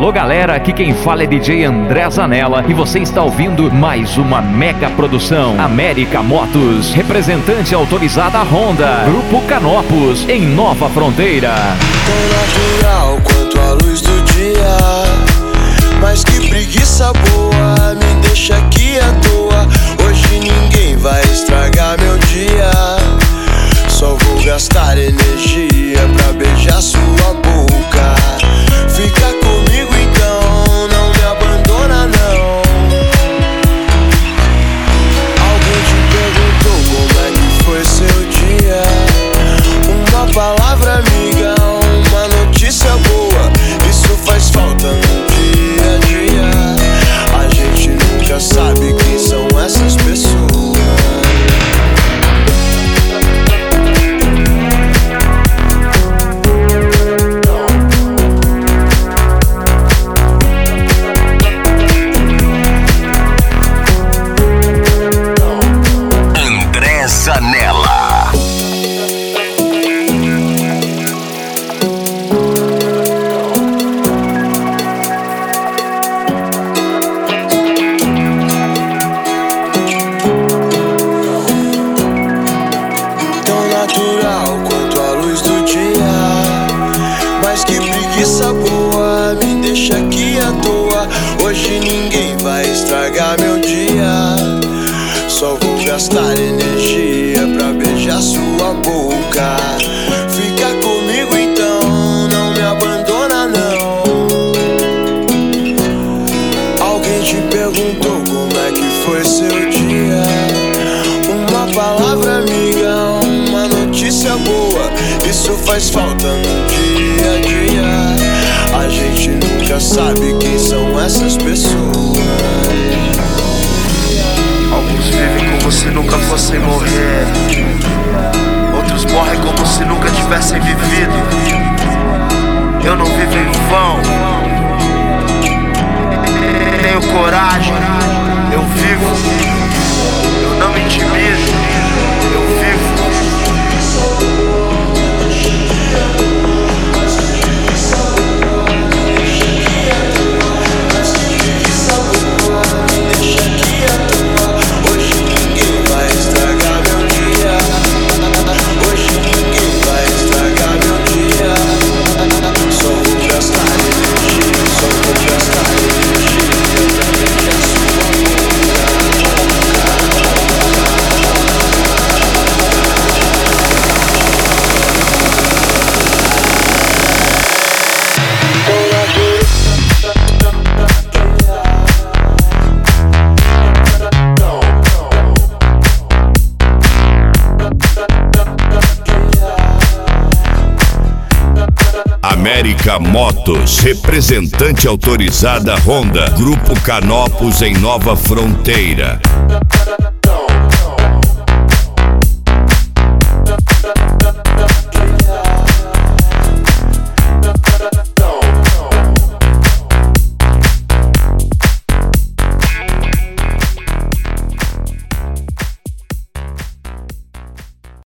Alô galera, aqui quem fala é DJ André Zanella e você está ouvindo mais uma mega produção América Motos, representante autorizada Honda, Grupo Canopus, em Nova Fronteira. Tão natural quanto a luz do dia, mas que preguiça boa, me deixa aqui à toa. Hoje ninguém vai estragar meu dia, só vou gastar energia pra beijar sua boca. Fica comigo então, não me abandona não. Alguém te perguntou como é que foi seu dia? Uma palavra amiga, uma notícia boa, isso faz falta no dia a dia. A gente nunca sabe quem são essas pessoas. Natural quanto a luz do dia, mas que preguiça boa, me deixa aqui à toa. Hoje ninguém vai estragar meu dia, só vou gastar energia pra beijar sua boca. Fica comigo então, não me abandona não. Alguém te perguntou como é que foi seu dia? Uma palavra amiga, uma notícia boa, isso faz falta no dia a dia. A gente nunca sabe quem são essas pessoas. Alguns vivem como se nunca fossem morrer, outros morrem como se nunca tivessem vivido. Eu não vivo em vão, tenho coragem, eu vivo. Eu não me intimido, eu vivo. Hoje ninguém vai estragar meu dia, hoje ninguém vai estragar meu dia. Só vou gastar energia, só vou gastar energia pra beijar sua boca. América Motos, representante autorizada Honda, Grupo Canopus em Nova Fronteira.